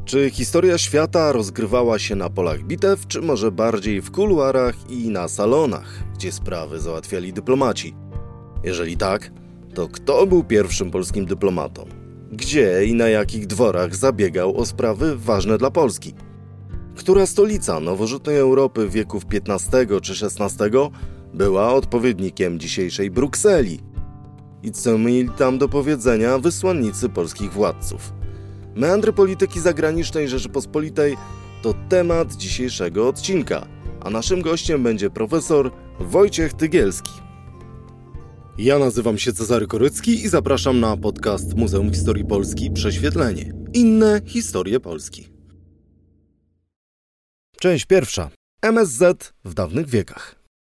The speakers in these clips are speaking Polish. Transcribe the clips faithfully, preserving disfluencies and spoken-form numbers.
Czy historia świata rozgrywała się na polach bitew, czy może bardziej w kuluarach i na salonach, gdzie sprawy załatwiali dyplomaci? Jeżeli tak, to kto był pierwszym polskim dyplomatą? Gdzie i na jakich dworach zabiegał o sprawy ważne dla Polski? Która stolica nowożytnej Europy wieków piętnastego czy szesnastego była odpowiednikiem dzisiejszej Brukseli? I co mieli tam do powiedzenia wysłannicy polskich władców? Meandry polityki zagranicznej Rzeczypospolitej to temat dzisiejszego odcinka, a naszym gościem będzie profesor Wojciech Tygielski. Ja nazywam się Cezary Korycki i zapraszam na podcast Muzeum Historii Polski Prześwietlenie. Inne historie Polski. Część pierwsza. M S Z w dawnych wiekach.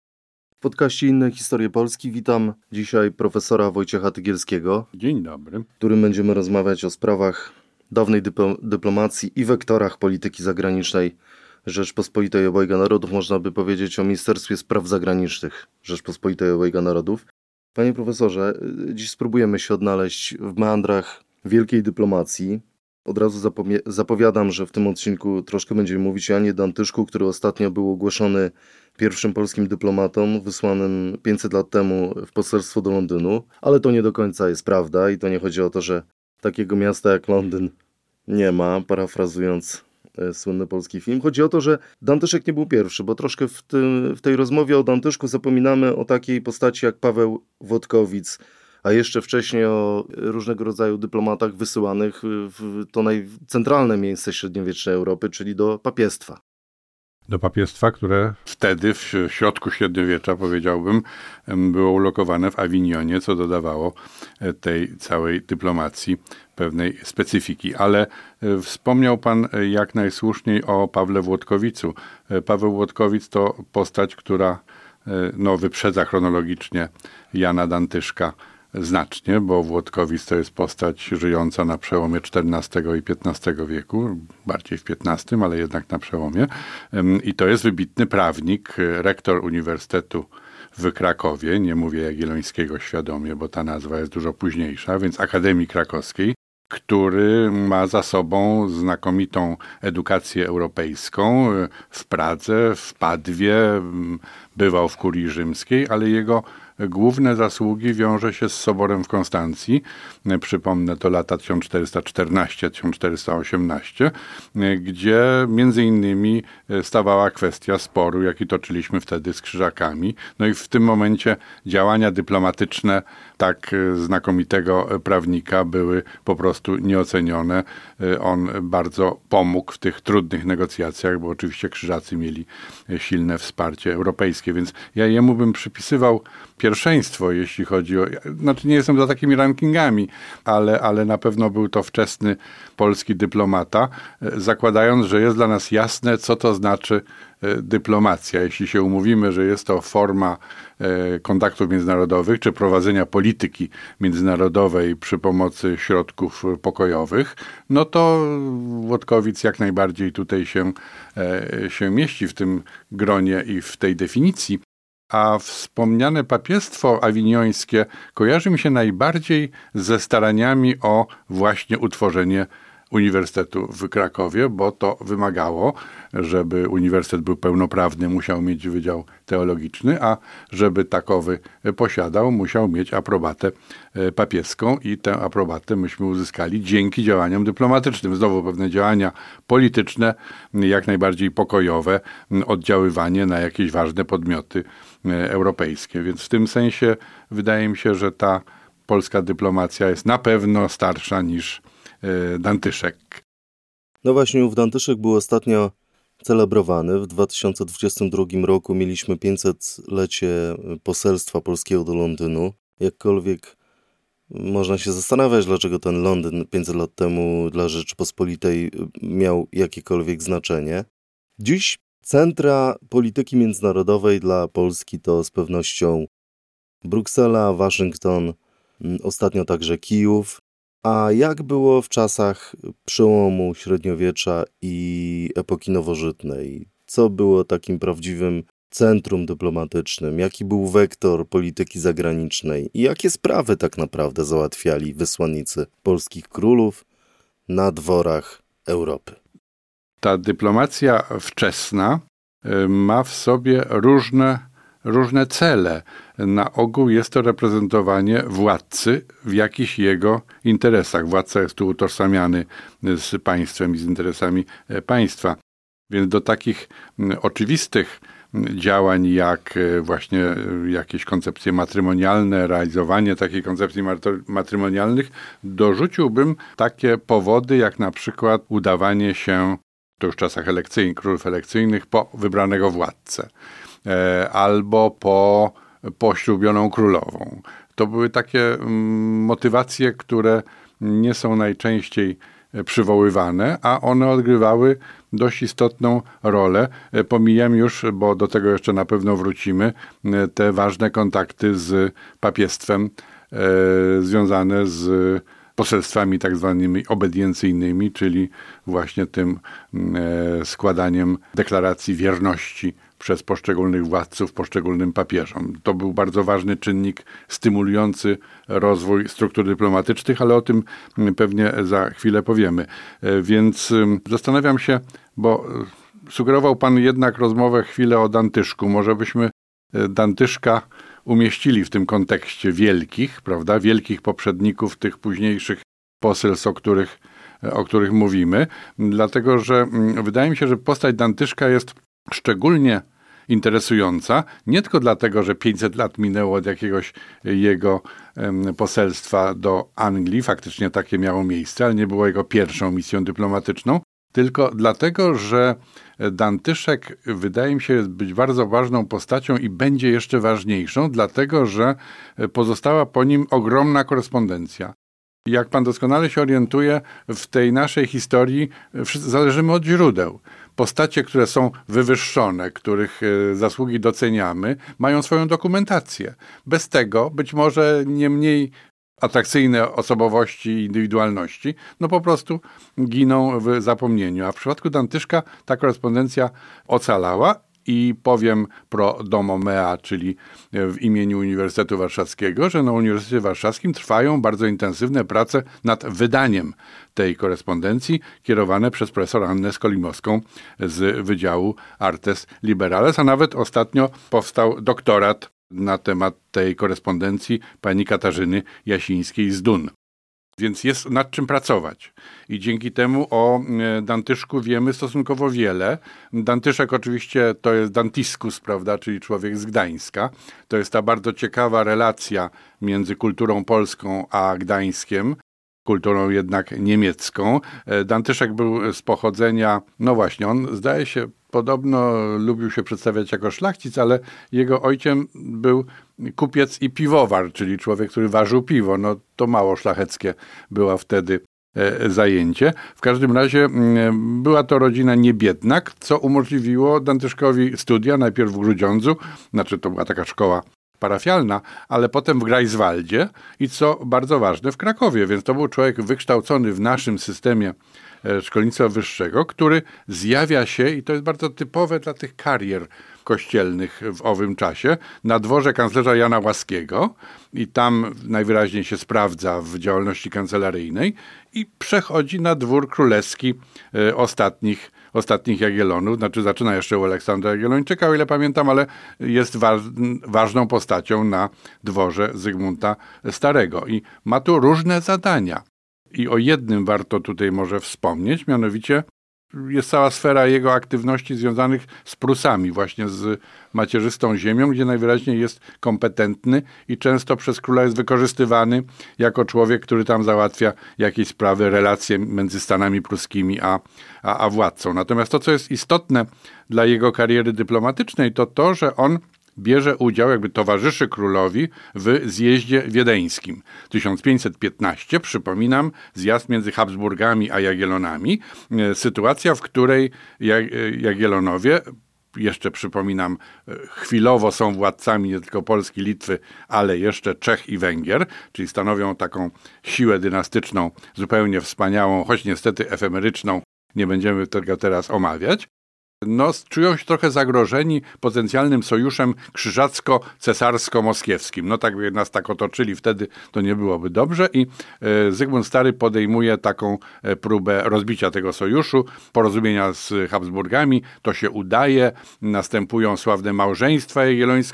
W podcaście Inne historie Polski witam dzisiaj profesora Wojciecha Tygielskiego. Dzień dobry. W którym będziemy rozmawiać o sprawach dawnej dyplo- dyplomacji i wektorach polityki zagranicznej Rzeczpospolitej Obojga Narodów. Można by powiedzieć o Ministerstwie Spraw Zagranicznych Rzeczpospolitej Obojga Narodów. Panie profesorze, dziś spróbujemy się odnaleźć w meandrach wielkiej dyplomacji. Od razu zapomie- zapowiadam, że w tym odcinku troszkę będziemy mówić o Janie Dantyszku, który ostatnio był ogłoszony pierwszym polskim dyplomatą wysłanym pięćset lat temu w poselstwo do Londynu. Ale to nie do końca jest prawda i to nie chodzi o to, że takiego miasta jak Londyn nie ma, parafrazując e, słynny polski film. Chodzi o to, że Dantyszek nie był pierwszy, bo troszkę w, tym, w tej rozmowie o Dantyszku zapominamy o takiej postaci jak Paweł Włodkowic, a jeszcze wcześniej o różnego rodzaju dyplomatach wysyłanych w to najcentralne miejsce średniowiecznej Europy, czyli do papiestwa. Do papiestwa, które wtedy w środku średniowiecza, powiedziałbym, było ulokowane w Awinionie, co dodawało tej całej dyplomacji pewnej specyfiki. Ale wspomniał pan jak najsłuszniej o Pawle Włodkowicu. Paweł Włodkowic to postać, która no, wyprzedza chronologicznie Jana Dantyszka znacznie, bo Włodkowic to jest postać żyjąca na przełomie czternastego i piętnastego wieku, bardziej w piętnastym, ale jednak na przełomie. I to jest wybitny prawnik, rektor Uniwersytetu w Krakowie, nie mówię Jagiellońskiego świadomie, bo ta nazwa jest dużo późniejsza, więc Akademii Krakowskiej, który ma za sobą znakomitą edukację europejską w Pradze, w Padwie, bywał w kurii rzymskiej, ale jego główne zasługi wiąże się z Soborem w Konstancji. Przypomnę, to lata tysiąc czterysta czternaście do tysiąc czterysta osiemnaście, gdzie między innymi stawała kwestia sporu, jaki toczyliśmy wtedy z Krzyżakami. No i w tym momencie działania dyplomatyczne tak znakomitego prawnika były po prostu nieocenione. On bardzo pomógł w tych trudnych negocjacjach, bo oczywiście Krzyżacy mieli silne wsparcie europejskie, więc ja jemu bym przypisywał pierwszeństwo, jeśli chodzi o... Znaczy nie jestem za takimi rankingami, ale, ale na pewno był to wczesny polski dyplomata, zakładając, że jest dla nas jasne, co to znaczy dyplomacja. Jeśli się umówimy, że jest to forma kontaktów międzynarodowych, czy prowadzenia polityki międzynarodowej przy pomocy środków pokojowych, no to Włodkowic jak najbardziej tutaj się, się mieści w tym gronie i w tej definicji. A wspomniane papiestwo awiniońskie kojarzy mi się najbardziej ze staraniami o właśnie utworzenie Uniwersytetu w Krakowie, bo to wymagało, żeby uniwersytet był pełnoprawny, musiał mieć wydział teologiczny, a żeby takowy posiadał, musiał mieć aprobatę papieską i tę aprobatę myśmy uzyskali dzięki działaniom dyplomatycznym. Znowu pewne działania polityczne, jak najbardziej pokojowe, oddziaływanie na jakieś ważne podmioty europejskie. Więc w tym sensie wydaje mi się, że ta polska dyplomacja jest na pewno starsza niż Dantyszek. No właśnie, ów Dantyszek był ostatnio celebrowany. W dwa tysiące dwudziestym drugim roku mieliśmy pięćsetlecie poselstwa polskiego do Londynu. Jakkolwiek można się zastanawiać, dlaczego ten Londyn pięćset lat temu dla Rzeczypospolitej miał jakiekolwiek znaczenie. Dziś centra polityki międzynarodowej dla Polski to z pewnością Bruksela, Waszyngton, ostatnio także Kijów. A jak było w czasach przełomu średniowiecza i epoki nowożytnej? Co było takim prawdziwym centrum dyplomatycznym? Jaki był wektor polityki zagranicznej? I jakie sprawy tak naprawdę załatwiali wysłannicy polskich królów na dworach Europy? ta dyplomacja wczesna ma w sobie różne, różne cele. Na ogół jest to reprezentowanie władcy w jakichś jego interesach. Władca jest tu utożsamiany z państwem i z interesami państwa. Więc do takich oczywistych działań, jak właśnie jakieś koncepcje matrymonialne, realizowanie takich koncepcji matrymonialnych, dorzuciłbym takie powody, jak na przykład udawanie się, to już w czasach elekcyjnych, królów elekcyjnych, po wybranego władcę, albo po poślubioną królową. To były takie motywacje, które nie są najczęściej przywoływane, a one odgrywały dość istotną rolę. Pomijam już, bo do tego jeszcze na pewno wrócimy, te ważne kontakty z papiestwem e, związane z poselstwami tak zwanymi obediencyjnymi, czyli właśnie tym e, składaniem deklaracji wierności przez poszczególnych władców, poszczególnym papieżom. To był bardzo ważny czynnik stymulujący rozwój struktur dyplomatycznych, ale o tym pewnie za chwilę powiemy. Więc zastanawiam się, bo sugerował pan jednak rozmowę chwilę o Dantyszku. Może byśmy Dantyszka umieścili w tym kontekście wielkich, prawda, wielkich poprzedników tych późniejszych poselstw, o których, o których mówimy, dlatego że wydaje mi się, że postać Dantyszka jest szczególnie interesująca, nie tylko dlatego, że pięćset lat minęło od jakiegoś jego um, poselstwa do Anglii, faktycznie takie miało miejsce, ale nie było jego pierwszą misją dyplomatyczną, tylko dlatego, że Dantyszek wydaje mi się być bardzo ważną postacią i będzie jeszcze ważniejszą, dlatego, że pozostała po nim ogromna korespondencja. Jak pan doskonale się orientuje, w tej naszej historii zależymy od źródeł. Postacie, które są wywyższone, których zasługi doceniamy, mają swoją dokumentację. Bez tego być może nie mniej atrakcyjne osobowości i indywidualności, no po prostu giną w zapomnieniu. A w przypadku Dantyszka ta korespondencja ocalała. I powiem pro domo mea, czyli w imieniu Uniwersytetu Warszawskiego, że na Uniwersytecie Warszawskim trwają bardzo intensywne prace nad wydaniem tej korespondencji, kierowane przez profesor Annę Skolimowską z Wydziału Artes Liberales, a nawet ostatnio powstał doktorat na temat tej korespondencji pani Katarzyny Jasińskiej z Dun. Więc jest nad czym pracować. I dzięki temu o Dantyszku wiemy stosunkowo wiele. Dantyszek oczywiście to jest Dantiskus, prawda, czyli człowiek z Gdańska. To jest ta bardzo ciekawa relacja między kulturą polską a Gdańskiem, kulturą jednak niemiecką. Dantyszek był z pochodzenia, no właśnie, on zdaje się, podobno lubił się przedstawiać jako szlachcic, ale jego ojcem był kupiec i piwowar, czyli człowiek, który ważył piwo. No to mało szlacheckie była wtedy e, zajęcie. W każdym razie m, była to rodzina niebiedna, co umożliwiło Dantyszkowi studia, najpierw w Grudziądzu, znaczy to była taka szkoła parafialna, ale potem w Greifswaldzie i co bardzo ważne w Krakowie, więc to był człowiek wykształcony w naszym systemie szkolnictwa wyższego, który zjawia się, i to jest bardzo typowe dla tych karier kościelnych w owym czasie, na dworze kanclerza Jana Łaskiego i tam najwyraźniej się sprawdza w działalności kancelaryjnej i przechodzi na dwór królewski e, ostatnich, ostatnich Jagiellonów, znaczy zaczyna jeszcze u Aleksandra Jagiellończyka, o ile pamiętam, ale jest wa- ważną postacią na dworze Zygmunta Starego i ma tu różne zadania. I o jednym warto tutaj może wspomnieć, mianowicie jest cała sfera jego aktywności związanych z Prusami, właśnie z macierzystą ziemią, gdzie najwyraźniej jest kompetentny i często przez króla jest wykorzystywany jako człowiek, który tam załatwia jakieś sprawy, relacje między Stanami pruskimi a, a, a władcą. Natomiast to, co jest istotne dla jego kariery dyplomatycznej, to to, że on bierze udział, jakby towarzyszy królowi w zjeździe wiedeńskim. tysiąc pięćset piętnaście, przypominam, zjazd między Habsburgami a Jagiellonami. Sytuacja, w której Jagiellonowie, jeszcze przypominam, chwilowo są władcami nie tylko Polski, Litwy, ale jeszcze Czech i Węgier, czyli stanowią taką siłę dynastyczną zupełnie wspaniałą, choć niestety efemeryczną, nie będziemy tego teraz omawiać. no, czują się trochę zagrożeni potencjalnym sojuszem krzyżacko-cesarsko-moskiewskim. No tak by nas tak otoczyli, wtedy to nie byłoby dobrze i e, Zygmunt Stary podejmuje taką e, próbę rozbicia tego sojuszu, porozumienia z Habsburgami. To się udaje, następują sławne małżeństwa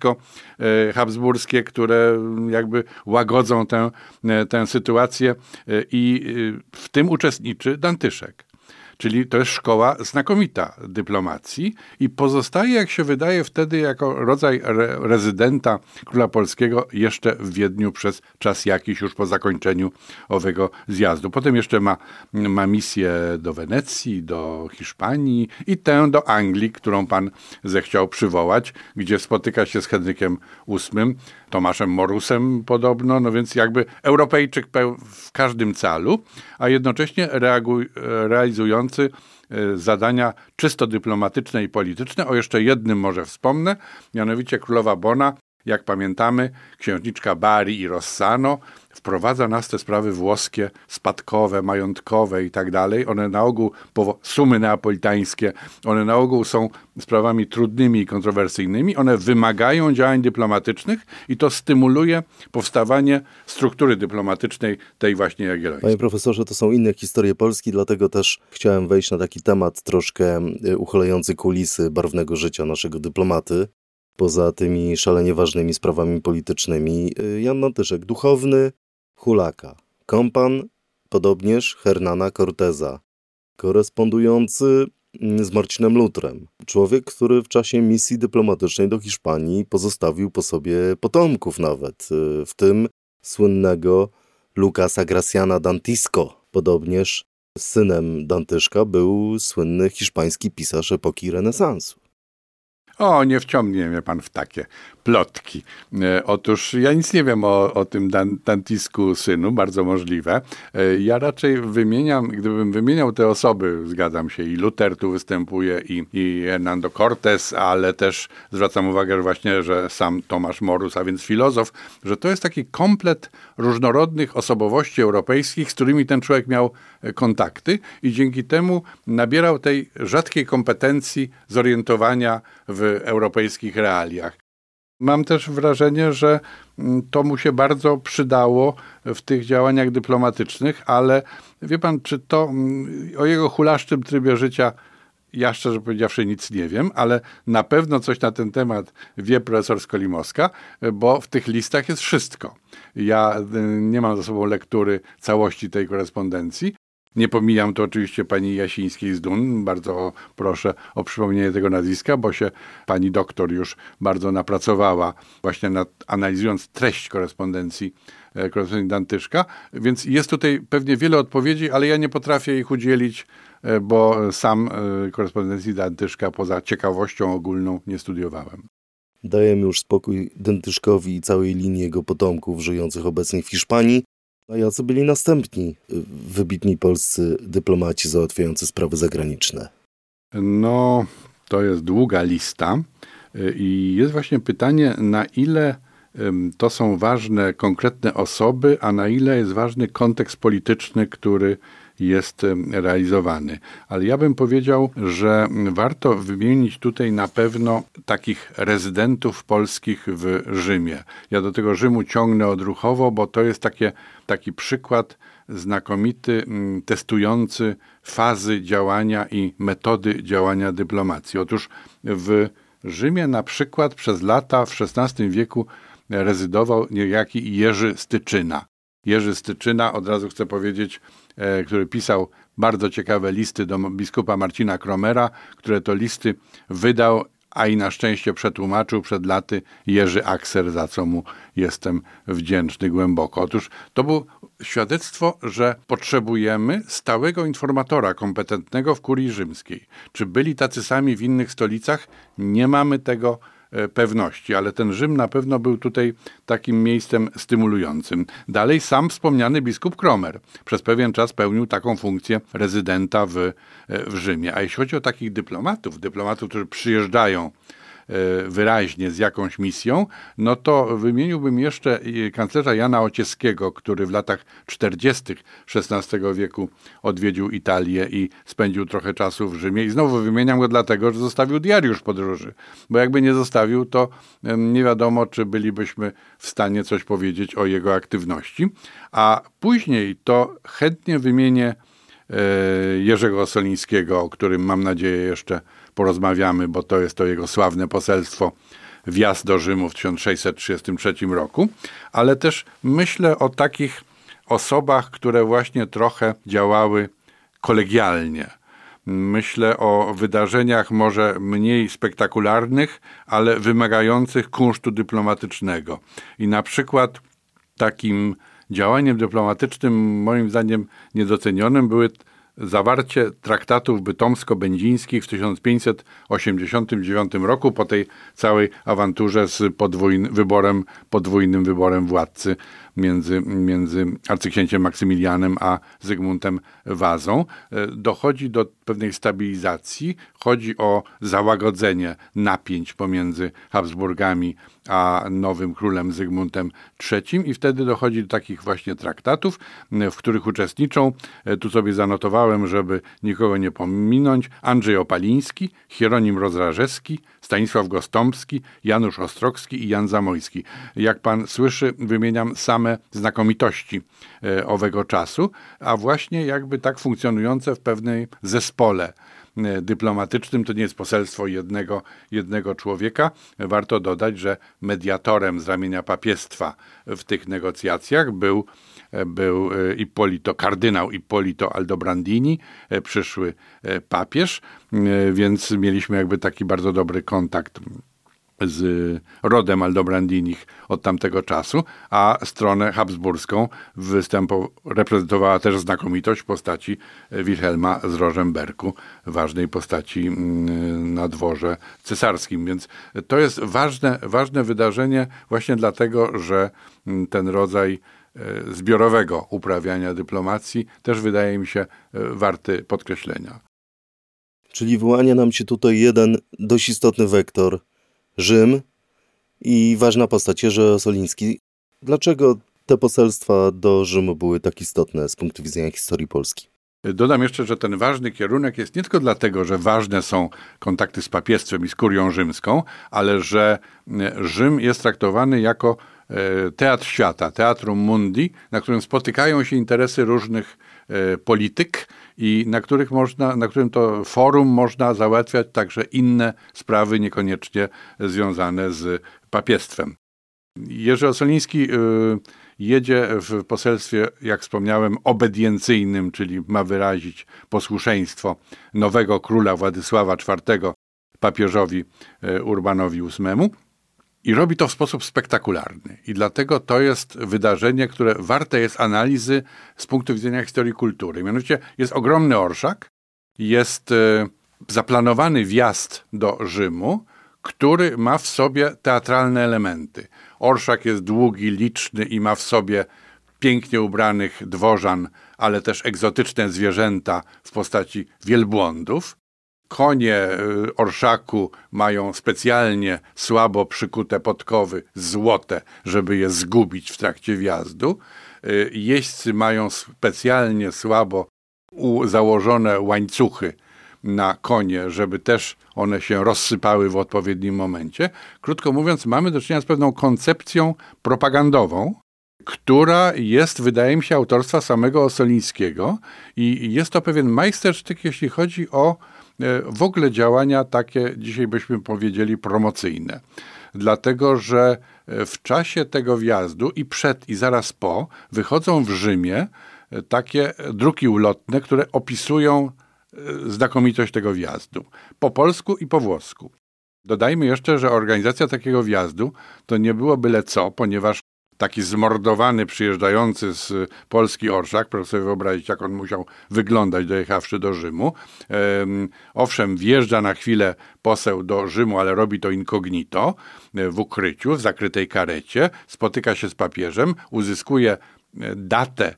jagiellońsko-habsburskie, które jakby łagodzą tę, tę sytuację e, i e, w tym uczestniczy Dantyszek. Czyli to jest szkoła znakomita dyplomacji i pozostaje, jak się wydaje, wtedy jako rodzaj re- rezydenta króla polskiego jeszcze w Wiedniu przez czas jakiś już po zakończeniu owego zjazdu. Potem jeszcze ma, ma misję do Wenecji, do Hiszpanii i tę do Anglii, którą pan zechciał przywołać, gdzie spotyka się z Henrykiem ósmym, Tomaszem Morusem podobno, no więc jakby Europejczyk w każdym calu, a jednocześnie reaguj, realizujący zadania czysto dyplomatyczne i polityczne. O jeszcze jednym może wspomnę, mianowicie królowa Bona, jak pamiętamy, księżniczka Bari i Rossano wprowadza nas te sprawy włoskie, spadkowe, majątkowe i tak dalej. One na ogół, sumy neapolitańskie, one na ogół są sprawami trudnymi i kontrowersyjnymi. One wymagają działań dyplomatycznych i to stymuluje powstawanie struktury dyplomatycznej tej właśnie jagiellońskiej. Panie profesorze, to są inne historie Polski, dlatego też chciałem wejść na taki temat troszkę uchylający kulisy barwnego życia naszego dyplomaty. Poza tymi szalenie ważnymi sprawami politycznymi, Jan Dantyszek, duchowny hulaka, kompan podobnież Hernana Corteza, korespondujący z Marcinem Lutrem. Człowiek, który w czasie misji dyplomatycznej do Hiszpanii pozostawił po sobie potomków nawet, w tym słynnego Lucasa Graciana Dantisco. Podobnież synem Dantyszka był słynny hiszpański pisarz epoki renesansu. O, nie wciągnie mnie pan w takie plotki. E, otóż ja nic nie wiem o, o tym Dan, Dantisku synu, bardzo możliwe. E, ja raczej wymieniam, gdybym wymieniał te osoby, zgadzam się, i Luther tu występuje, i, i Hernando Cortés, ale też zwracam uwagę że właśnie, że sam Tomasz Morus, a więc filozof, że to jest taki komplet różnorodnych osobowości europejskich, z którymi ten człowiek miał kontakty i dzięki temu nabierał tej rzadkiej kompetencji zorientowania w europejskich realiach. Mam też wrażenie, że to mu się bardzo przydało w tych działaniach dyplomatycznych, ale wie pan, czy to o jego hulaszczym trybie życia ja szczerze powiedziawszy nic nie wiem, ale na pewno coś na ten temat wie profesor Skolimowska, bo w tych listach jest wszystko. Ja nie mam za sobą lektury całości tej korespondencji. Nie pomijam to oczywiście pani Jasińskiej z Dun. Bardzo proszę o przypomnienie tego nazwiska, bo się pani doktor już bardzo napracowała właśnie nad analizując treść korespondencji, korespondencji Dantyszka. Więc jest tutaj pewnie wiele odpowiedzi, ale ja nie potrafię ich udzielić, bo sam korespondencji Dantyszka poza ciekawością ogólną nie studiowałem. Dajemy już spokój Dantyszkowi i całej linii jego potomków żyjących obecnie w Hiszpanii. A jacy byli następni wybitni polscy dyplomaci załatwiający sprawy zagraniczne? No, to jest długa lista i jest właśnie pytanie, na ile to są ważne konkretne osoby, a na ile jest ważny kontekst polityczny, który jest realizowany. Ale ja bym powiedział, że warto wymienić tutaj na pewno takich rezydentów polskich w Rzymie. Ja do tego Rzymu ciągnę odruchowo, bo to jest takie, taki przykład znakomity, testujący fazy działania i metody działania dyplomacji. Otóż w Rzymie na przykład przez lata w szesnastym wieku rezydował niejaki Jerzy Styczyna. Jerzy Styczyna, od razu chcę powiedzieć, e, który pisał bardzo ciekawe listy do biskupa Marcina Kromera, które to listy wydał, a i na szczęście przetłumaczył przed laty Jerzy Akser, za co mu jestem wdzięczny głęboko. Otóż to było świadectwo, że potrzebujemy stałego informatora kompetentnego w kurii rzymskiej. Czy byli tacy sami w innych stolicach? Nie mamy tego pewności, ale ten Rzym na pewno był tutaj takim miejscem stymulującym. Dalej sam wspomniany biskup Kromer przez pewien czas pełnił taką funkcję rezydenta w, w Rzymie. A jeśli chodzi o takich dyplomatów, dyplomatów, którzy przyjeżdżają wyraźnie z jakąś misją, no to wymieniłbym jeszcze kanclerza Jana Ocieskiego, który w latach czterdziestych szesnastego wieku odwiedził Italię i spędził trochę czasu w Rzymie. I znowu wymieniam go dlatego, że zostawił diariusz podróży, bo jakby nie zostawił, to nie wiadomo, czy bylibyśmy w stanie coś powiedzieć o jego aktywności. A później to chętnie wymienię Jerzego Ossolińskiego, o którym mam nadzieję jeszcze porozmawiamy, bo to jest to jego sławne poselstwo, wjazd do Rzymu w tysiąc sześćset trzydziestym trzecim roku, ale też myślę o takich osobach, które właśnie trochę działały kolegialnie. Myślę o wydarzeniach może mniej spektakularnych, ale wymagających kunsztu dyplomatycznego. I na przykład takim działaniem dyplomatycznym, moim zdaniem niedocenionym, były zawarcie traktatów bytomsko-będzińskich w tysiąc pięćset osiemdziesiątym dziewiątym roku po tej całej awanturze z podwójnym wyborem, podwójnym wyborem władcy między, między arcyksięciem Maksymilianem a Zygmuntem Wazą. Dochodzi do pewnej stabilizacji, chodzi o załagodzenie napięć pomiędzy Habsburgami a nowym królem Zygmuntem trzecim i wtedy dochodzi do takich właśnie traktatów, w których uczestniczą, tu sobie zanotowałem, żeby nikogo nie pominąć, Andrzej Opaliński, Hieronim Rozrażewski, Stanisław Gostomski, Janusz Ostrogski i Jan Zamojski. Jak pan słyszy, wymieniam same znakomitości owego czasu, a właśnie jakby tak funkcjonujące w pewnej zespole dyplomatycznym. To nie jest poselstwo jednego, jednego człowieka. Warto dodać, że mediatorem z ramienia papiestwa w tych negocjacjach był, był Ippolito, kardynał Ippolito Aldobrandini, przyszły papież, więc mieliśmy jakby taki bardzo dobry kontakt z rodem Aldobrandinich od tamtego czasu, a stronę habsburską występu reprezentowała też znakomitość w postaci Wilhelma z Rożemberku, ważnej postaci na dworze cesarskim. Więc to jest ważne, ważne wydarzenie właśnie dlatego, że ten rodzaj zbiorowego uprawiania dyplomacji też wydaje mi się warty podkreślenia. Czyli wyłania nam się tutaj jeden dość istotny wektor, Rzym i ważna postać Jerzy Ossoliński. Dlaczego te poselstwa do Rzymu były tak istotne z punktu widzenia historii Polski? Dodam jeszcze, że ten ważny kierunek jest nie tylko dlatego, że ważne są kontakty z papiestwem i z kurią rzymską, ale że Rzym jest traktowany jako teatr świata, teatrum mundi, na którym spotykają się interesy różnych polityk i na których można, na którym to forum można załatwiać także inne sprawy, niekoniecznie związane z papiestwem. Jerzy Ossoliński jedzie w poselstwie, jak wspomniałem, obediencyjnym, czyli ma wyrazić posłuszeństwo nowego króla Władysława czwartego papieżowi Urbanowi ósmemu. I robi to w sposób spektakularny. I dlatego to jest wydarzenie, które warte jest analizy z punktu widzenia historii kultury. Mianowicie jest ogromny orszak, jest zaplanowany wjazd do Rzymu, który ma w sobie teatralne elementy. Orszak jest długi, liczny i ma w sobie pięknie ubranych dworzan, ale też egzotyczne zwierzęta w postaci wielbłądów. Konie orszaku mają specjalnie słabo przykute podkowy złote, żeby je zgubić w trakcie wjazdu. Jeźdźcy mają specjalnie słabo założone łańcuchy na konie, żeby też one się rozsypały w odpowiednim momencie. Krótko mówiąc, mamy do czynienia z pewną koncepcją propagandową, która jest, wydaje mi się, autorstwa samego Ossolińskiego i jest to pewien majstersztyk, jeśli chodzi o w ogóle działania takie, dzisiaj byśmy powiedzieli, promocyjne. Dlatego, że w czasie tego wjazdu i przed, i zaraz po, wychodzą w Rzymie takie druki ulotne, które opisują znakomitość tego wjazdu. Po polsku i po włosku. Dodajmy jeszcze, że organizacja takiego wjazdu to nie było byle co, ponieważ taki zmordowany, przyjeżdżający z Polski orszak, proszę sobie wyobrazić, jak on musiał wyglądać, dojechawszy do Rzymu. Um, owszem, wjeżdża na chwilę poseł do Rzymu, ale robi to incognito, w ukryciu, w zakrytej karecie, spotyka się z papieżem, uzyskuje datę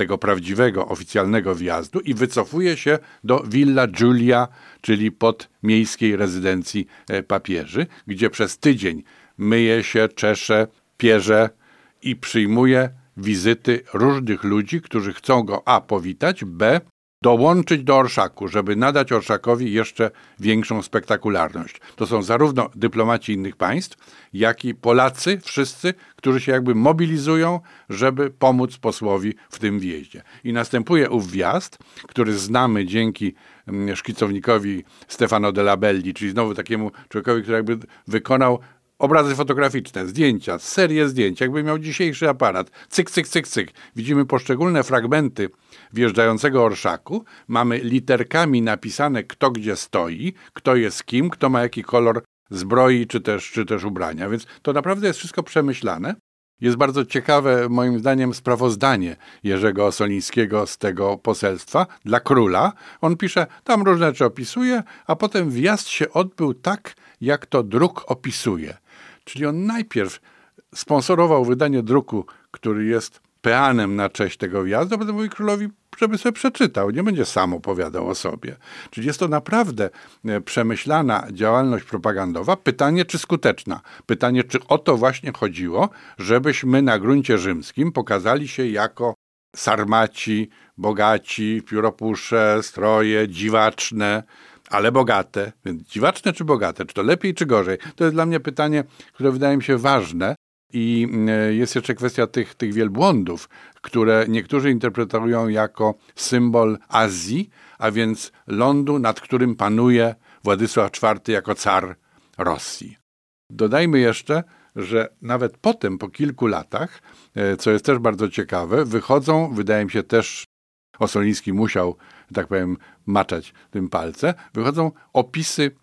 tego prawdziwego, oficjalnego wjazdu i wycofuje się do Villa Giulia, czyli podmiejskiej rezydencji papieży, gdzie przez tydzień myje się, czesze, pierze i przyjmuje wizyty różnych ludzi, którzy chcą go a. powitać, b. dołączyć do orszaku, żeby nadać orszakowi jeszcze większą spektakularność. To są zarówno dyplomaci innych państw, jak i Polacy, wszyscy, którzy się jakby mobilizują, żeby pomóc posłowi w tym wjeździe. I następuje ów wjazd, który znamy dzięki szkicownikowi Stefano della Belli, czyli znowu takiemu człowiekowi, który jakby wykonał obrazy fotograficzne, zdjęcia, serię zdjęć, jakby miał dzisiejszy aparat. Cyk, cyk, cyk, cyk. Widzimy poszczególne fragmenty wjeżdżającego orszaku. Mamy literkami napisane, kto gdzie stoi, kto jest kim, kto ma jaki kolor zbroi czy też, czy też ubrania. Więc to naprawdę jest wszystko przemyślane. Jest bardzo ciekawe, moim zdaniem, sprawozdanie Jerzego Ossolińskiego z tego poselstwa dla króla. On pisze, tam różne rzeczy opisuje, a potem wjazd się odbył tak, jak to druk opisuje. Czyli on najpierw sponsorował wydanie druku, który jest peanem na cześć tego wjazdu, a potem mówi królowi, żeby sobie przeczytał, nie będzie sam opowiadał o sobie. Czyli jest to naprawdę przemyślana działalność propagandowa. Pytanie, czy skuteczna? Pytanie, czy o to właśnie chodziło, żebyśmy na gruncie rzymskim pokazali się jako sarmaci, bogaci, pióropusze, stroje, dziwaczne, ale bogate. Więc dziwaczne czy bogate? Czy to lepiej, czy gorzej? To jest dla mnie pytanie, które wydaje mi się ważne. I jest jeszcze kwestia tych, tych wielbłądów, które niektórzy interpretują jako symbol Azji, a więc lądu, nad którym panuje Władysław czwarty jako car Rosji. Dodajmy jeszcze, że nawet potem, po kilku latach, co jest też bardzo ciekawe, wychodzą, wydaje mi się też, Ossoliński musiał, tak powiem, maczać tym palce, wychodzą opisy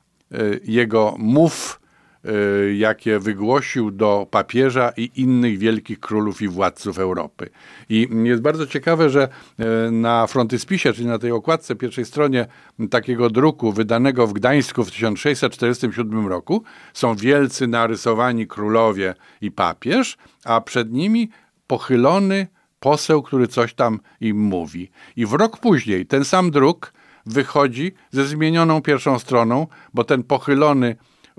jego mów, jakie wygłosił do papieża i innych wielkich królów i władców Europy. I jest bardzo ciekawe, że na frontyspisie, czyli na tej okładce, pierwszej stronie takiego druku wydanego w Gdańsku w tysiąc sześćset czterdziestym siódmym roku są wielcy narysowani królowie i papież, a przed nimi pochylony poseł, który coś tam im mówi. I w rok później ten sam druk wychodzi ze zmienioną pierwszą stroną, bo ten pochylony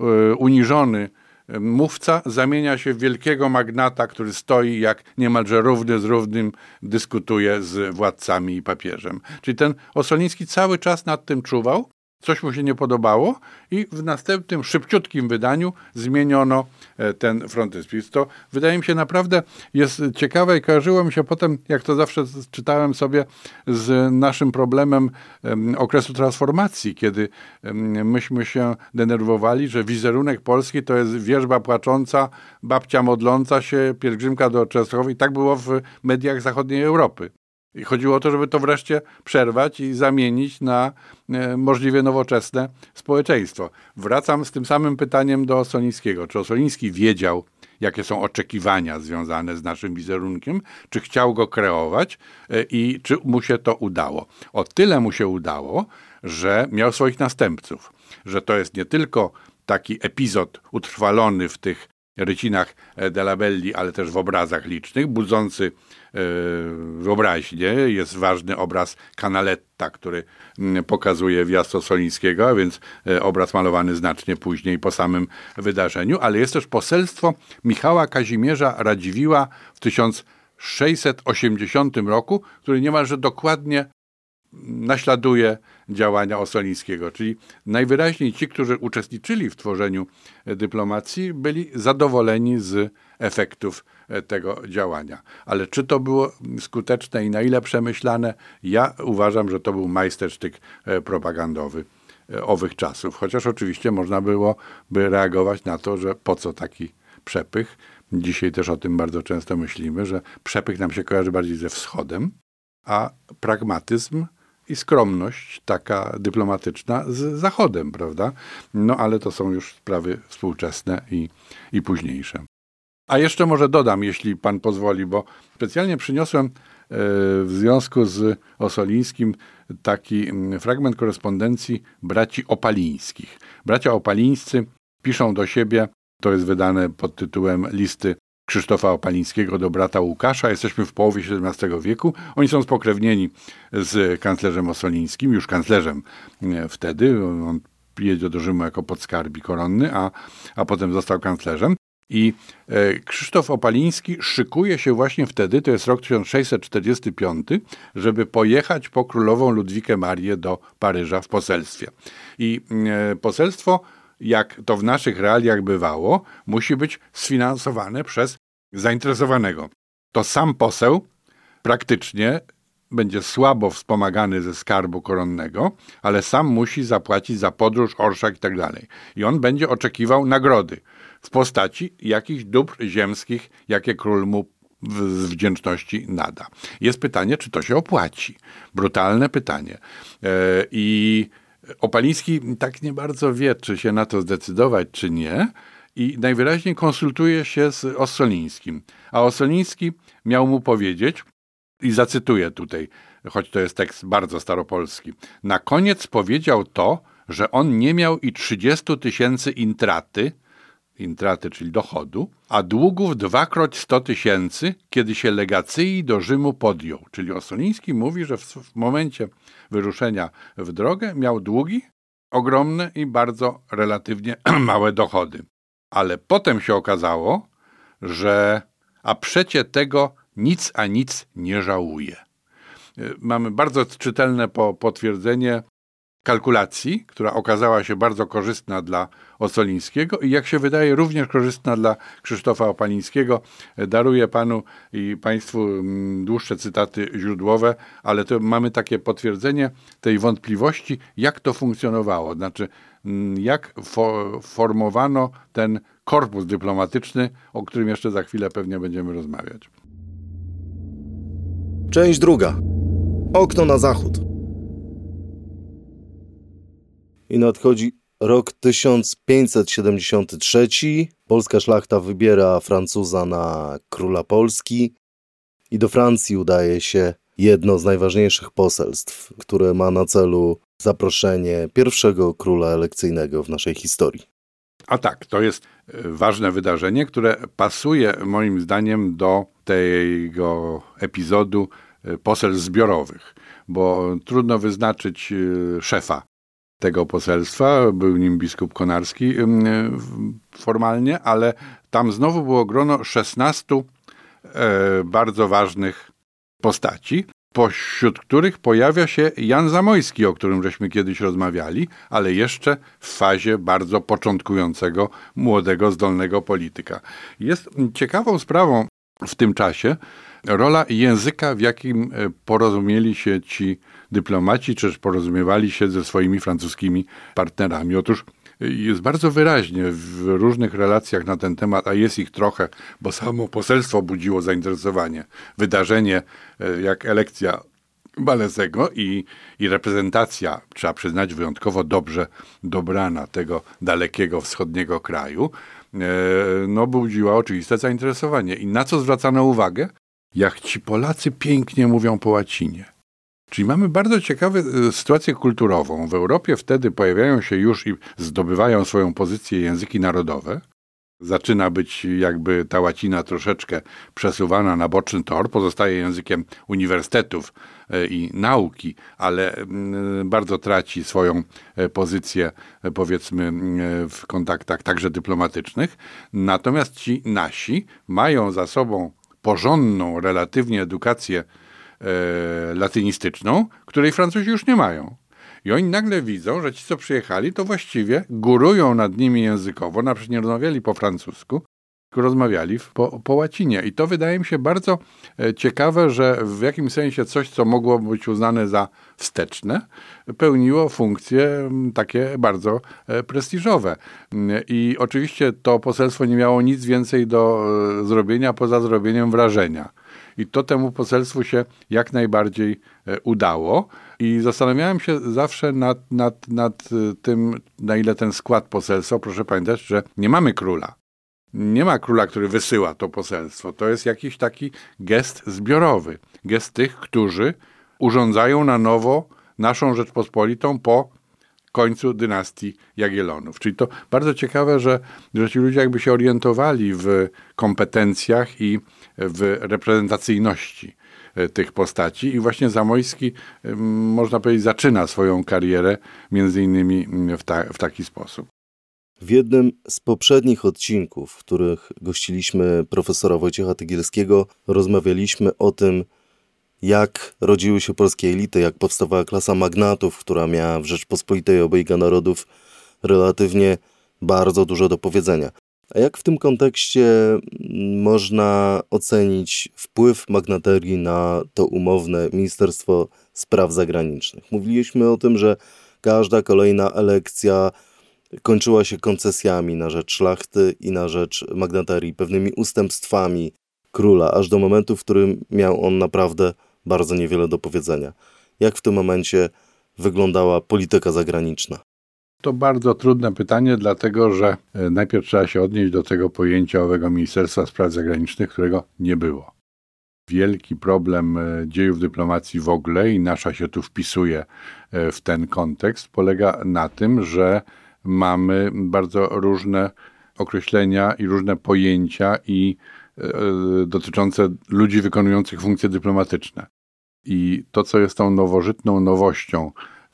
uniżony mówca zamienia się w wielkiego magnata, który stoi jak niemalże równy z równym, dyskutuje z władcami i papieżem. Czyli ten Ossoliński cały czas nad tym czuwał, coś mu się nie podobało i w następnym szybciutkim wydaniu zmieniono ten frontyspis. To wydaje mi się naprawdę jest ciekawe i kojarzyło mi się potem, jak to zawsze czytałem sobie, z naszym problemem okresu transformacji, kiedy myśmy się denerwowali, że wizerunek Polski to jest wierzba płacząca, babcia modląca się, pielgrzymka do Częstochowy i tak było w mediach zachodniej Europy. I chodziło o to, żeby to wreszcie przerwać i zamienić na e, możliwie nowoczesne społeczeństwo. Wracam z tym samym pytaniem do Ossolińskiego. Czy Ossoliński wiedział, jakie są oczekiwania związane z naszym wizerunkiem? Czy chciał go kreować e, i czy mu się to udało? O tyle mu się udało, że miał swoich następców. Że to jest nie tylko taki epizod utrwalony w tych rycinach della Belli, ale też w obrazach licznych, budzący wyobraźnię. Jest ważny obraz Canaletta, który pokazuje wjazd Ossolińskiego, a więc obraz malowany znacznie później po samym wydarzeniu, ale jest też poselstwo Michała Kazimierza Radziwiłła w tysiąc sześćset osiemdziesiątym roku, który niemalże dokładnie naśladuje działania Ossolińskiego, czyli najwyraźniej ci, którzy uczestniczyli w tworzeniu dyplomacji, byli zadowoleni z efektów tego działania. Ale czy to było skuteczne i na ile przemyślane? Ja uważam, że to był majstersztyk propagandowy owych czasów. Chociaż oczywiście można było by reagować na to, że po co taki przepych. Dzisiaj też o tym bardzo często myślimy, że przepych nam się kojarzy bardziej ze wschodem, a pragmatyzm i skromność taka dyplomatyczna z Zachodem, prawda? No ale to są już sprawy współczesne i, i późniejsze. A jeszcze może dodam, jeśli pan pozwoli, bo specjalnie przyniosłem e, w związku z Ossolińskim taki fragment korespondencji braci Opalińskich. Bracia Opalińscy piszą do siebie, to jest wydane pod tytułem Listy Krzysztofa Opalińskiego do brata Łukasza. Jesteśmy w połowie siedemnastego wieku. Oni są spokrewnieni z kanclerzem Ossolińskim, już kanclerzem wtedy. On jedzie do Rzymu jako podskarbi koronny, a, a potem został kanclerzem. I e, Krzysztof Opaliński szykuje się właśnie wtedy, to jest rok tysiąc sześćset czterdziesty piąty, żeby pojechać po królową Ludwikę Marię do Paryża w poselstwie. I e, poselstwo, jak to w naszych realiach bywało, musi być sfinansowane przez zainteresowanego. To sam poseł praktycznie będzie słabo wspomagany ze skarbu koronnego, ale sam musi zapłacić za podróż, orszak i tak dalej. I on będzie oczekiwał nagrody w postaci jakichś dóbr ziemskich, jakie król mu z wdzięczności nada. Jest pytanie, czy to się opłaci. Brutalne pytanie. I Opaliński tak nie bardzo wie, czy się na to zdecydować, czy nie. I najwyraźniej konsultuje się z Ossolińskim. A Ossoliński miał mu powiedzieć, i zacytuję tutaj, choć to jest tekst bardzo staropolski. Na koniec powiedział to, że on nie miał i trzydziestu tysięcy intraty, intraty, czyli dochodu, a długów dwakroć sto tysięcy, kiedy się legacji do Rzymu podjął. Czyli Ossoliński mówi, że w, w momencie wyruszenia w drogę miał długi ogromne i bardzo relatywnie małe dochody. Ale potem się okazało, że a przecie tego nic a nic nie żałuje. Mamy bardzo czytelne po, potwierdzenie kalkulacji, która okazała się bardzo korzystna dla Ossolińskiego i jak się wydaje również korzystna dla Krzysztofa Opalińskiego. Daruję panu i państwu dłuższe cytaty źródłowe, ale to mamy takie potwierdzenie tej wątpliwości, jak to funkcjonowało. Znaczy, jak fo- formowano ten korpus dyplomatyczny, o którym jeszcze za chwilę pewnie będziemy rozmawiać. Część druga. Okno na zachód. I nadchodzi rok tysiąc pięćset siedemdziesiąty trzeci. Polska szlachta wybiera Francuza na króla Polski i do Francji udaje się jedno z najważniejszych poselstw, które ma na celu zaproszenie pierwszego króla elekcyjnego w naszej historii. A tak, to jest ważne wydarzenie, które pasuje moim zdaniem do tego epizodu poselstw zbiorowych, bo trudno wyznaczyć szefa tego poselstwa, był nim biskup Konarski formalnie, ale tam znowu było grono szesnastu bardzo ważnych postaci, pośród których pojawia się Jan Zamojski, o którym żeśmy kiedyś rozmawiali, ale jeszcze w fazie bardzo początkującego, młodego, zdolnego polityka. Jest ciekawą sprawą w tym czasie rola języka, w jakim porozumieli się ci dyplomaci, czy też porozumiewali się ze swoimi francuskimi partnerami. Otóż jest bardzo wyraźnie w różnych relacjach na ten temat, a jest ich trochę, bo samo poselstwo budziło zainteresowanie. Wydarzenie jak elekcja Balezego i, i reprezentacja, trzeba przyznać, wyjątkowo dobrze dobrana tego dalekiego wschodniego kraju, no budziła oczywiste zainteresowanie. I na co zwracano uwagę? Jak ci Polacy pięknie mówią po łacinie. Czyli mamy bardzo ciekawą sytuację kulturową. W Europie wtedy pojawiają się już i zdobywają swoją pozycję języki narodowe. Zaczyna być jakby ta łacina troszeczkę przesuwana na boczny tor, pozostaje językiem uniwersytetów i nauki, ale bardzo traci swoją pozycję, powiedzmy, w kontaktach także dyplomatycznych. Natomiast ci nasi mają za sobą porządną relatywnie edukację e, latynistyczną, której Francuzi już nie mają. I oni nagle widzą, że ci, co przyjechali, to właściwie górują nad nimi językowo, na przykład nie rozmawiali po francusku, tylko rozmawiali po, po łacinie. I to wydaje mi się bardzo ciekawe, że w jakimś sensie coś, co mogło być uznane za wsteczne, pełniło funkcje takie bardzo prestiżowe. I oczywiście to poselstwo nie miało nic więcej do zrobienia poza zrobieniem wrażenia. I to temu poselstwu się jak najbardziej udało. I zastanawiałem się zawsze nad, nad, nad tym, na ile ten skład poselstwa, proszę pamiętać, że nie mamy króla. Nie ma króla, który wysyła to poselstwo. To jest jakiś taki gest zbiorowy. Gest tych, którzy urządzają na nowo naszą Rzeczpospolitą po końcu dynastii Jagiellonów. Czyli to bardzo ciekawe, że, że ci ludzie jakby się orientowali w kompetencjach i w reprezentacyjności tych postaci i właśnie Zamoyski, można powiedzieć, zaczyna swoją karierę między innymi w, ta, w taki sposób. W jednym z poprzednich odcinków, w których gościliśmy profesora Wojciecha Tygielskiego, rozmawialiśmy o tym, jak rodziły się polskie elity, jak powstawała klasa magnatów, która miała w Rzeczpospolitej Obojga Narodów relatywnie bardzo dużo do powiedzenia. A jak w tym kontekście można ocenić wpływ magnaterii na to umowne Ministerstwo Spraw Zagranicznych? Mówiliśmy o tym, że każda kolejna elekcja kończyła się koncesjami na rzecz szlachty i na rzecz magnaterii, pewnymi ustępstwami króla, aż do momentu, w którym miał on naprawdę bardzo niewiele do powiedzenia. Jak w tym momencie wyglądała polityka zagraniczna? To bardzo trudne pytanie, dlatego że najpierw trzeba się odnieść do tego pojęcia owego Ministerstwa Spraw Zagranicznych, którego nie było. Wielki problem dziejów dyplomacji w ogóle, i nasza się tu wpisuje w ten kontekst, polega na tym, że mamy bardzo różne określenia i różne pojęcia i dotyczące ludzi wykonujących funkcje dyplomatyczne. I to, co jest tą nowożytną nowością,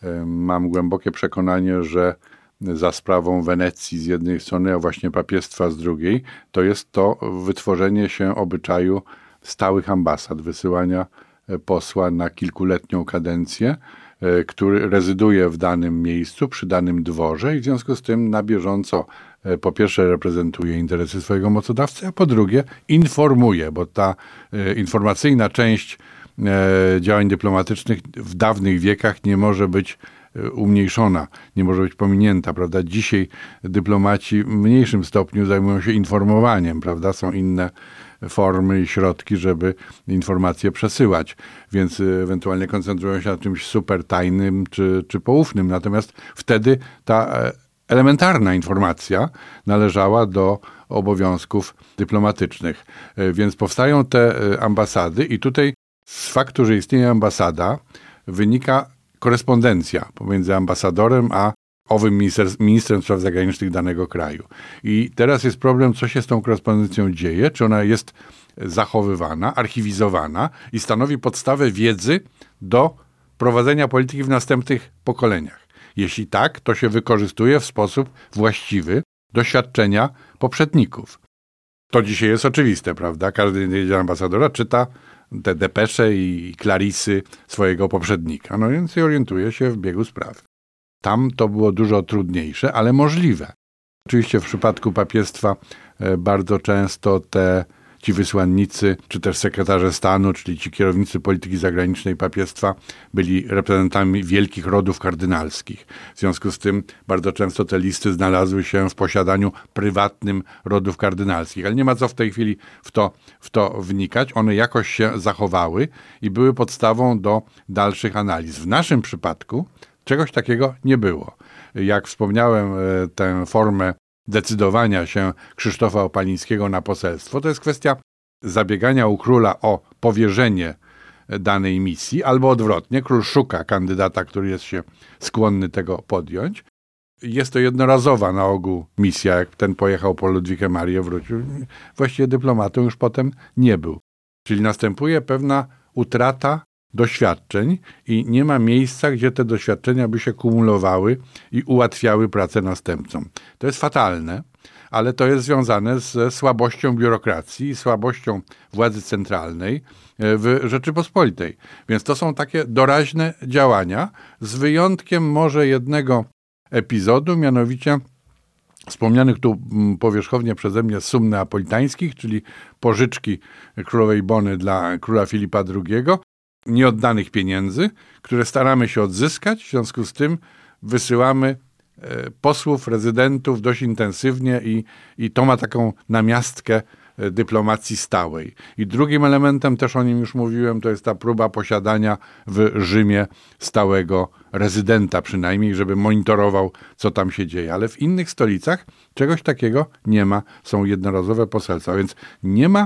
mam głębokie przekonanie, że za sprawą Wenecji z jednej strony, a właśnie papiestwa z drugiej, to jest to wytworzenie się obyczaju stałych ambasad, wysyłania posła na kilkuletnią kadencję, który rezyduje w danym miejscu, przy danym dworze i w związku z tym na bieżąco po pierwsze reprezentuje interesy swojego mocodawcy, a po drugie informuje, bo ta informacyjna część działań dyplomatycznych w dawnych wiekach nie może być umniejszona, nie może być pominięta, prawda? Dzisiaj dyplomaci w mniejszym stopniu zajmują się informowaniem, prawda? Są inne formy i środki, żeby informacje przesyłać, więc ewentualnie koncentrują się na czymś super tajnym czy, czy poufnym. Natomiast wtedy ta elementarna informacja należała do obowiązków dyplomatycznych. Więc powstają te ambasady i tutaj z faktu, że istnieje ambasada, wynika korespondencja pomiędzy ambasadorem a owym minister, ministrem spraw zagranicznych danego kraju. I teraz jest problem, co się z tą korespondencją dzieje, czy ona jest zachowywana, archiwizowana i stanowi podstawę wiedzy do prowadzenia polityki w następnych pokoleniach. Jeśli tak, to się wykorzystuje w sposób właściwy doświadczenia poprzedników. To dzisiaj jest oczywiste, prawda? Każdy jedzie ambasadora, czyta te depesze i klarisy swojego poprzednika. No więc i orientuje się w biegu spraw. Tam to było dużo trudniejsze, ale możliwe. Oczywiście w przypadku papiestwa bardzo często te ci wysłannicy, czy też sekretarze stanu, czyli ci kierownicy polityki zagranicznej papiestwa byli reprezentantami wielkich rodów kardynalskich. W związku z tym bardzo często te listy znalazły się w posiadaniu prywatnym rodów kardynalskich. Ale nie ma co w tej chwili w to, w to wnikać. One jakoś się zachowały i były podstawą do dalszych analiz. W naszym przypadku czegoś takiego nie było. Jak wspomniałem, tę formę decydowania się Krzysztofa Opalińskiego na poselstwo, to jest kwestia zabiegania u króla o powierzenie danej misji, albo odwrotnie, król szuka kandydata, który jest się skłonny tego podjąć. Jest to jednorazowa na ogół misja, jak ten pojechał po Ludwikę Marię, wrócił, właściwie dyplomatą już potem nie był. Czyli następuje pewna utrata doświadczeń i nie ma miejsca, gdzie te doświadczenia by się kumulowały i ułatwiały pracę następcom. To jest fatalne, ale to jest związane ze słabością biurokracji i słabością władzy centralnej w Rzeczypospolitej. Więc to są takie doraźne działania, z wyjątkiem może jednego epizodu, mianowicie wspomnianych tu powierzchownie przeze mnie sum neapolitańskich, czyli pożyczki królowej Bony dla króla Filipa drugiego, nieoddanych pieniędzy, które staramy się odzyskać, w związku z tym wysyłamy posłów, rezydentów dość intensywnie i, i to ma taką namiastkę dyplomacji stałej. I drugim elementem, też o nim już mówiłem, to jest ta próba posiadania w Rzymie stałego rezydenta przynajmniej, żeby monitorował, co tam się dzieje. Ale w innych stolicach czegoś takiego nie ma. Są jednorazowe poselstwa, więc nie ma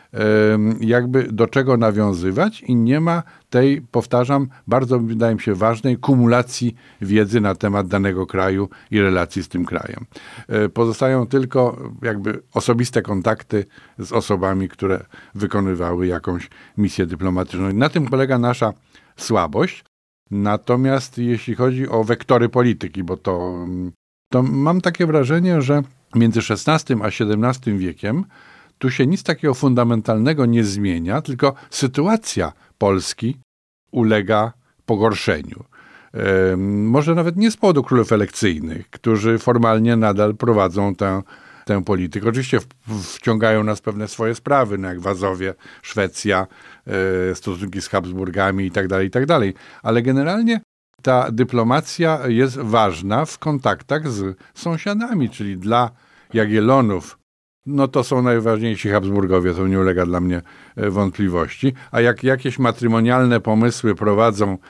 jakby do czego nawiązywać i nie ma tej, powtarzam, bardzo wydaje mi się ważnej kumulacji wiedzy na temat danego kraju i relacji z tym krajem. Pozostają tylko jakby osobiste kontakty z osobami, które wykonywały jakąś misję dyplomatyczną. I na tym polega nasza słabość. Natomiast jeśli chodzi o wektory polityki, bo to, to mam takie wrażenie, że między szesnastym a siedemnastym wiekiem tu się nic takiego fundamentalnego nie zmienia, tylko sytuacja Polski ulega pogorszeniu. E, może nawet nie z powodu królów elekcyjnych, którzy formalnie nadal prowadzą tę, tę politykę. Oczywiście w, wciągają nas pewne swoje sprawy, no jak Wazowie, Szwecja, e, stosunki z Habsburgami i tak dalej, i tak dalej. Ale generalnie ta dyplomacja jest ważna w kontaktach z sąsiadami, czyli dla Jagiellonów no to są najważniejsi Habsburgowie, to nie ulega dla mnie wątpliwości. A jak jakieś matrymonialne pomysły prowadzą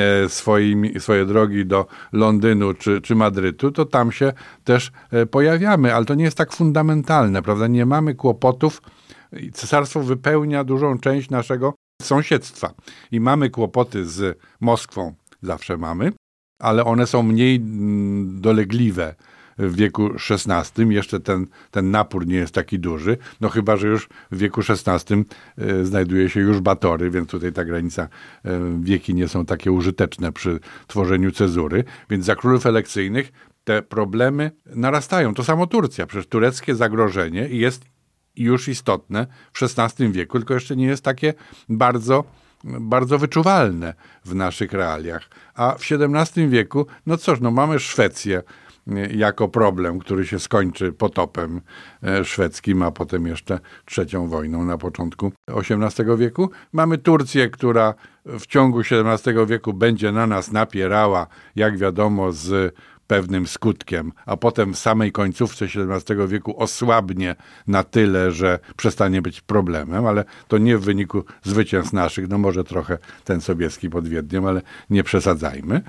swoimi, swoje drogi do Londynu czy, czy Madrytu, to tam się też pojawiamy, ale to nie jest tak fundamentalne, prawda? Nie mamy kłopotów. Cesarstwo wypełnia dużą część naszego sąsiedztwa i mamy kłopoty z Moskwą, zawsze mamy, ale one są mniej dolegliwe w wieku szesnastym. Jeszcze ten, ten napór nie jest taki duży, no chyba że już w wieku szesnastym y, znajduje się już Batory, więc tutaj ta granica, y, wieki nie są takie użyteczne przy tworzeniu cezury, więc za królów elekcyjnych te problemy narastają. To samo Turcja, przecież tureckie zagrożenie jest już istotne w szesnastym wieku, tylko jeszcze nie jest takie bardzo bardzo wyczuwalne w naszych realiach. A w siedemnastym wieku, no cóż, no mamy Szwecję jako problem, który się skończy potopem szwedzkim, a potem jeszcze trzecią wojną na początku osiemnastego wieku. Mamy Turcję, która w ciągu siedemnastego wieku będzie na nas napierała, jak wiadomo, z pewnym skutkiem, a potem w samej końcówce siedemnastego wieku osłabnie na tyle, że przestanie być problemem, ale to nie w wyniku zwycięstw naszych, no może trochę ten Sobieski pod Wiedniem, ale nie przesadzajmy.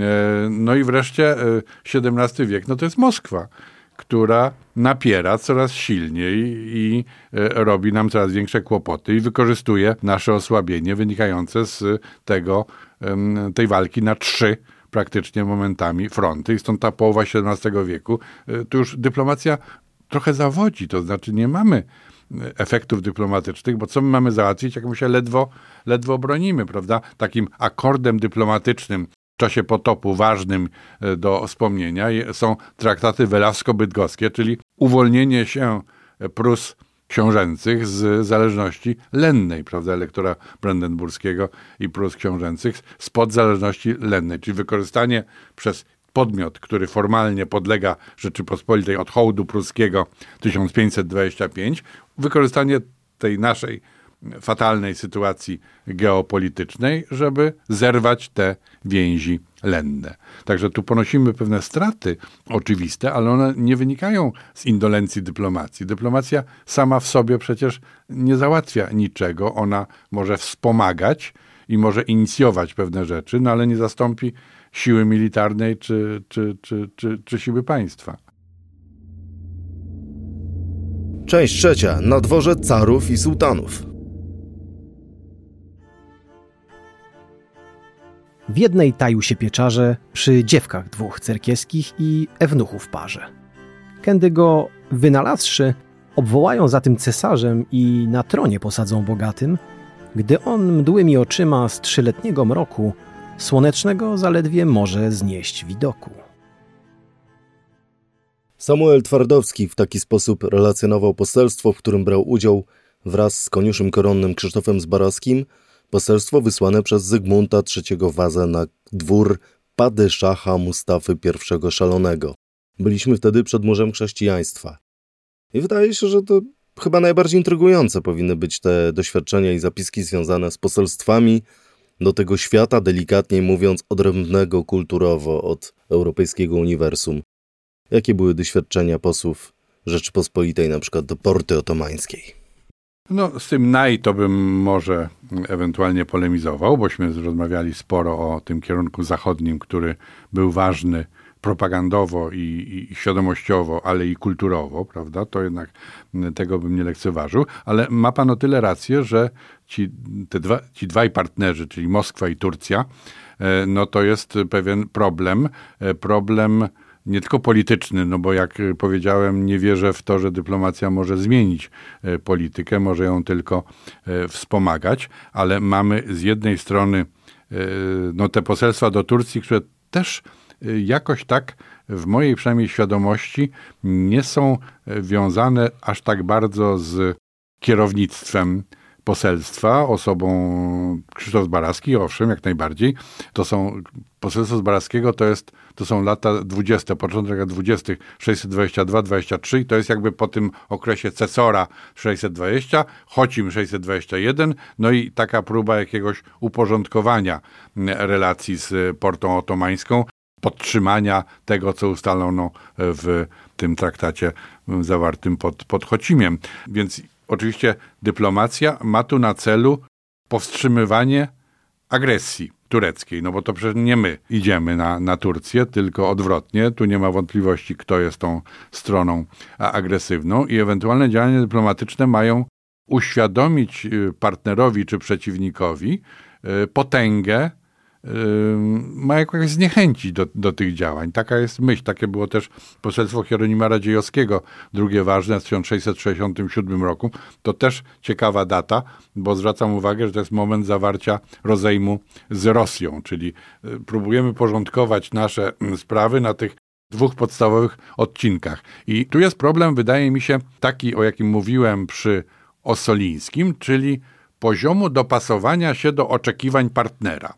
No i wreszcie siedemnasty wiek, no to jest Moskwa, która napiera coraz silniej i robi nam coraz większe kłopoty i wykorzystuje nasze osłabienie wynikające z tego, tej walki na trzy praktycznie momentami fronty i stąd ta połowa siedemnastego wieku, tu już dyplomacja trochę zawodzi, to znaczy nie mamy efektów dyplomatycznych, bo co my mamy załatwić, jak my się ledwo, ledwo bronimy, prawda? Takim akordem dyplomatycznym w czasie potopu ważnym do wspomnienia są traktaty welawsko-bydgoskie, czyli uwolnienie się Prus książęcych z zależności lennej, prawda, elektora brandenburskiego i Prus książęcych spod zależności lennej, czyli wykorzystanie przez podmiot, który formalnie podlega Rzeczypospolitej od hołdu pruskiego tysiąc pięćset dwadzieścia pięć, wykorzystanie tej naszej fatalnej sytuacji geopolitycznej, żeby zerwać te więzi lenne. Także tu ponosimy pewne straty oczywiste, ale one nie wynikają z indolencji dyplomacji. Dyplomacja sama w sobie przecież nie załatwia niczego. Ona może wspomagać i może inicjować pewne rzeczy, no ale nie zastąpi siły militarnej czy, czy, czy, czy, czy siły państwa. Część trzecia. Na dworze carów i sułtanów. W jednej taił się pieczarze przy dziewkach dwóch cerkiewskich i ewnuchów parze. Kędy go wynalazłszy, obwołają za tym cesarzem i na tronie posadzą bogatym, gdy on mdłymi oczyma z trzyletniego mroku słonecznego zaledwie może znieść widoku. Samuel Twardowski w taki sposób relacjonował poselstwo, w którym brał udział wraz z koniuszym koronnym Krzysztofem Zbarowskim, poselstwo wysłane przez Zygmunta trzeciego Wazę na dwór padyszacha Mustafy pierwszego Szalonego. Byliśmy wtedy przed murzem chrześcijaństwa. I wydaje się, że to chyba najbardziej intrygujące powinny być te doświadczenia i zapiski związane z poselstwami do tego świata, delikatnie mówiąc, odrębnego kulturowo od europejskiego uniwersum. Jakie były doświadczenia posłów Rzeczypospolitej na przykład do Porty Otomańskiej? No z tym naj to bym może ewentualnie polemizował, bośmy rozmawiali sporo o tym kierunku zachodnim, który był ważny propagandowo i, i świadomościowo, ale i kulturowo, prawda? To jednak tego bym nie lekceważył, ale ma pan o tyle rację, że ci, te dwa, ci dwaj partnerzy, czyli Moskwa i Turcja, no to jest pewien problem, problem nie tylko polityczny, no bo jak powiedziałem, nie wierzę w to, że dyplomacja może zmienić politykę, może ją tylko wspomagać, ale mamy z jednej strony no, te poselstwa do Turcji, które też jakoś tak w mojej przynajmniej świadomości nie są wiązane aż tak bardzo z kierownictwem poselstwa, osobą Krzysztof Zbaraski, owszem, jak najbardziej. To są, poselstwo Zbaraskiego to jest, to są lata dwudzieste, początek lat dwudziestych, sześćset dwadzieścia dwa dwadzieścia trzy i to jest jakby po tym okresie Cesora sześćset dwadzieścia, Chocim sześćset dwadzieścia jeden, no i taka próba jakiegoś uporządkowania relacji z Portą Otomańską, podtrzymania tego, co ustalono w tym traktacie zawartym pod, pod Chocimiem. Więc oczywiście dyplomacja ma tu na celu powstrzymywanie agresji tureckiej, no bo to przecież nie my idziemy na, na Turcję, tylko odwrotnie. Tu nie ma wątpliwości, kto jest tą stroną agresywną i ewentualne działania dyplomatyczne mają uświadomić partnerowi czy przeciwnikowi potęgę, ma jakoś zniechęcić do, do tych działań. Taka jest myśl. Takie było też poselstwo Hieronima Radziejowskiego, drugie ważne w tysiąc sześćset sześćdziesiątym siódmym roku. To też ciekawa data, bo zwracam uwagę, że to jest moment zawarcia rozejmu z Rosją, czyli próbujemy porządkować nasze sprawy na tych dwóch podstawowych odcinkach. I tu jest problem, wydaje mi się, taki, o jakim mówiłem przy Ossolińskim, czyli poziomu dopasowania się do oczekiwań partnera.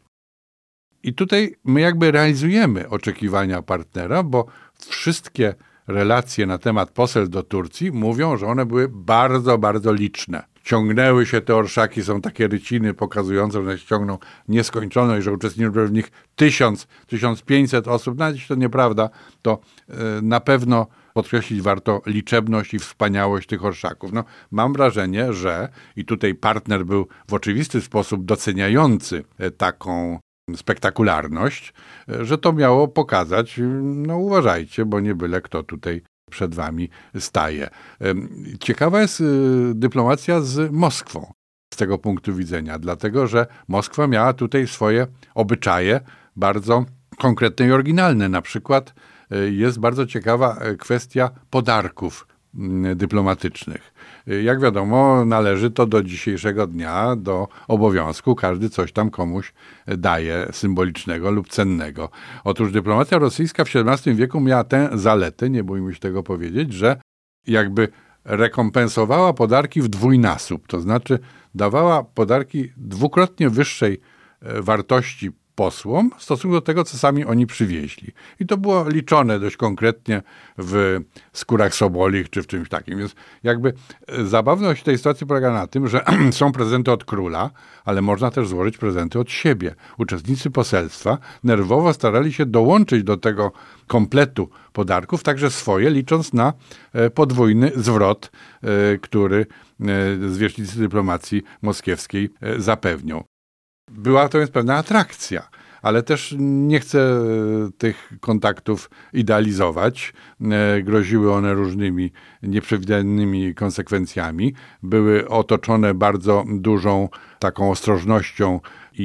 I tutaj my jakby realizujemy oczekiwania partnera, bo wszystkie relacje na temat poselstw do Turcji mówią, że one były bardzo, bardzo liczne. Ciągnęły się te orszaki, są takie ryciny pokazujące, że one się ciągną nieskończone i że uczestniczyło w nich tysiąc, tysiąc pięćset osób. Nawet jeśli to nieprawda, to yy, na pewno podkreślić warto liczebność i wspaniałość tych orszaków. No, mam wrażenie, że i tutaj partner był w oczywisty sposób doceniający taką spektakularność, że to miało pokazać, no uważajcie, bo nie byle kto tutaj przed wami staje. Ciekawa jest dyplomacja z Moskwą z tego punktu widzenia, dlatego że Moskwa miała tutaj swoje obyczaje bardzo konkretne i oryginalne. Na przykład jest bardzo ciekawa kwestia podarków dyplomatycznych. Jak wiadomo, należy to do dzisiejszego dnia, do obowiązku. Każdy coś tam komuś daje symbolicznego lub cennego. Otóż dyplomacja rosyjska w siedemnastym wieku miała tę zaletę, nie bójmy się tego powiedzieć, że jakby rekompensowała podarki w dwójnasób. To znaczy dawała podarki dwukrotnie wyższej wartości posłom w stosunku do tego, co sami oni przywieźli. I to było liczone dość konkretnie w skórach sobolich czy w czymś takim. Więc jakby zabawność tej sytuacji polega na tym, że są prezenty od króla, ale można też złożyć prezenty od siebie. Uczestnicy poselstwa nerwowo starali się dołączyć do tego kompletu podarków, także swoje, licząc na podwójny zwrot, który zwierzchnicy dyplomacji moskiewskiej zapewnią. Była to więc pewna atrakcja, ale też nie chcę tych kontaktów idealizować. Groziły one różnymi nieprzewidywalnymi konsekwencjami. Były otoczone bardzo dużą taką ostrożnością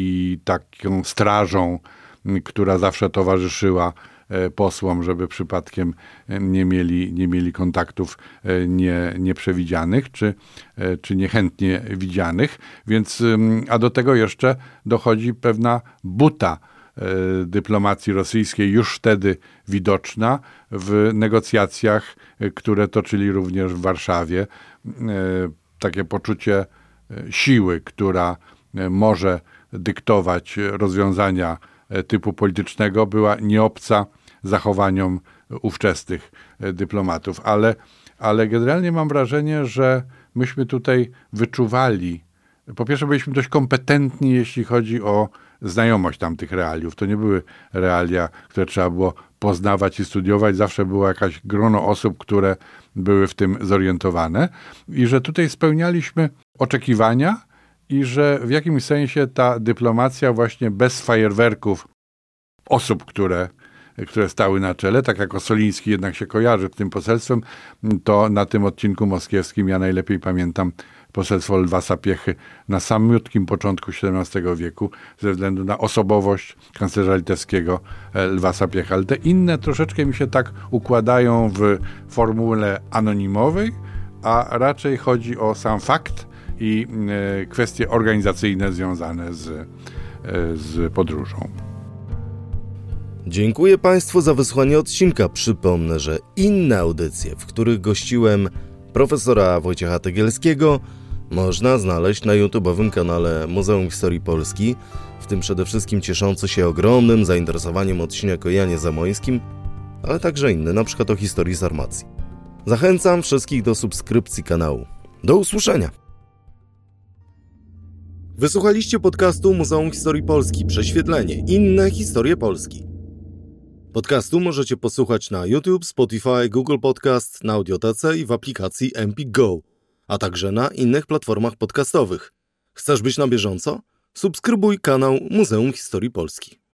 i taką strażą, która zawsze towarzyszyła posłom, żeby przypadkiem nie mieli, nie mieli kontaktów nie, nieprzewidzianych czy, czy niechętnie widzianych. Więc, a do tego jeszcze dochodzi pewna buta dyplomacji rosyjskiej, już wtedy widoczna w negocjacjach, które toczyli również w Warszawie. Takie poczucie siły, która może dyktować rozwiązania typu politycznego, była nieobca zachowaniom ówczesnych dyplomatów. Ale, ale generalnie mam wrażenie, że myśmy tutaj wyczuwali, po pierwsze byliśmy dość kompetentni, jeśli chodzi o znajomość tamtych realiów. To nie były realia, które trzeba było poznawać i studiować. Zawsze było jakaś grono osób, które były w tym zorientowane i że tutaj spełnialiśmy oczekiwania i że w jakimś sensie ta dyplomacja właśnie bez fajerwerków osób, które które stały na czele. Tak jak Ossoliński jednak się kojarzy z tym poselstwem, to na tym odcinku moskiewskim ja najlepiej pamiętam poselstwo Lwa Sapiechy na samiutkim początku siedemnastego wieku ze względu na osobowość kanclerza litewskiego Lwa Sapiechy. Ale te inne troszeczkę mi się tak układają w formule anonimowej, a raczej chodzi o sam fakt i kwestie organizacyjne związane z, z podróżą. Dziękuję Państwu za wysłuchanie odcinka. Przypomnę, że inne audycje, w których gościłem profesora Wojciecha Tegielskiego, można znaleźć na YouTube'owym kanale Muzeum Historii Polski, w tym przede wszystkim cieszący się ogromnym zainteresowaniem odcinek o Janie Zamoyskim, ale także inne, na przykład o historii Sarmacji. Zachęcam wszystkich do subskrypcji kanału. Do usłyszenia! Wysłuchaliście podcastu Muzeum Historii Polski Prześwietlenie. Inne historie Polski. Podcastu możecie posłuchać na YouTube, Spotify, Google Podcast, na Audiotece i w aplikacji M P Go, a także na innych platformach podcastowych. Chcesz być na bieżąco? Subskrybuj kanał Muzeum Historii Polski.